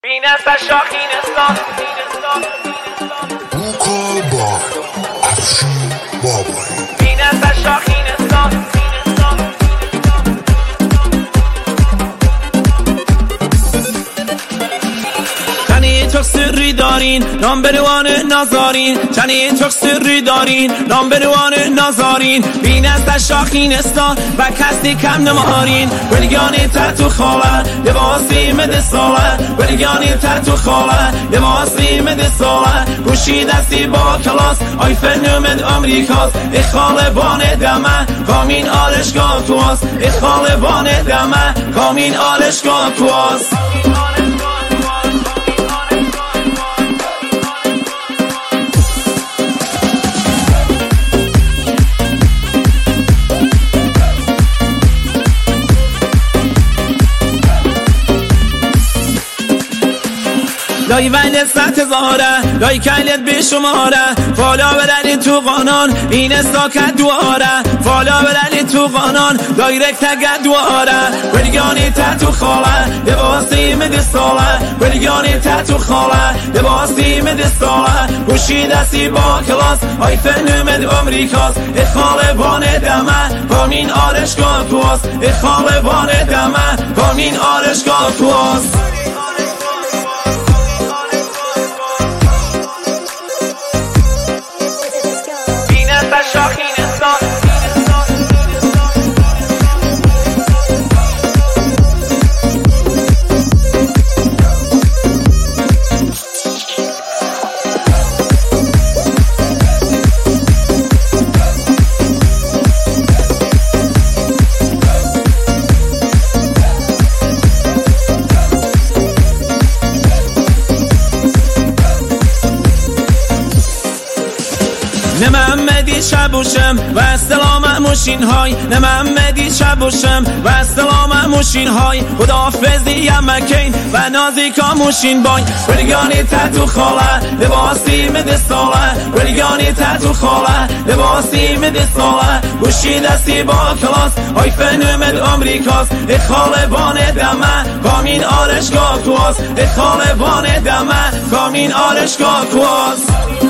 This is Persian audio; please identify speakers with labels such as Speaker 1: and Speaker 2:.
Speaker 1: بین از شاخینستان
Speaker 2: Bukalbar Afshin Babay
Speaker 1: بین از شاخینستان
Speaker 3: چنین çok sırrı دارین نامبر وان نازارین چنین çok sırrı دارین نامبر وان نازارین بین از شاخینستان و کسی کم نمارین ولیگانی تاتو خاله لباسی مد ساله ولیگانی تاتو خاله لباسی مد ساله گوشی دستی با کلاس آی فنومن آمریکاست اخاله بان دمه کامین آلشگاه تواست اخاله بان دمه کامین آلشگاه تواست لای ولی ست زاره لای کلیت به شماره فالا برلی تو قانون این استاکت دواره فالا برلی تو قانون دایرکت اگر دواره ولیگانی تاتو خاله لباسی مد ساله ولیگانی تاتو خاله لباسی مد ساله گوشی دستی با کلاس آی فنومن آمریکاست اخاله بان دمه کامین آرشگاه تواست اخاله بان دمه کامین آرشگاه تواست نه محمدی شبوشم و استلام موشین های نه محمدی شبوشم و استلام موشین های خداحافظی یمکین و نازیکا موشین بای ولیگانی تاتو خاله لباسی مد ساله ولیگانی تاتو خاله لباسی مد ساله گوشی دستی با کلاس آی فنومن آمریکاست اخاله بان دمه کامین آرشگاه تواست اخاله بان دمه کامین آرشگاه تواست